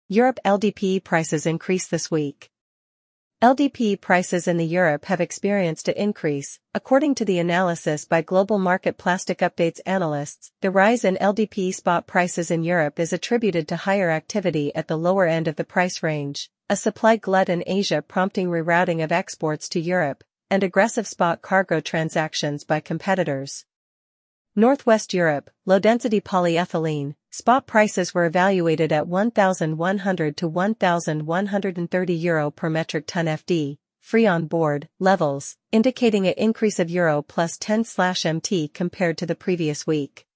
Europe LDPE prices increase this week. LDPE prices in Europe have experienced an increase, according to the analysis by Global Market Plastic Updates analysts. The rise in LDPE spot prices in Europe is attributed to higher activity at the lower end of the price range, a supply glut in Asia prompting rerouting of exports to Europe, and aggressive spot cargo transactions by competitors. Northwest Europe, low-density polyethylene, spot prices were evaluated at €1,100 to €1,130 per metric ton FD, free on board, levels, indicating an increase of Euro plus 10/MT compared to the previous week.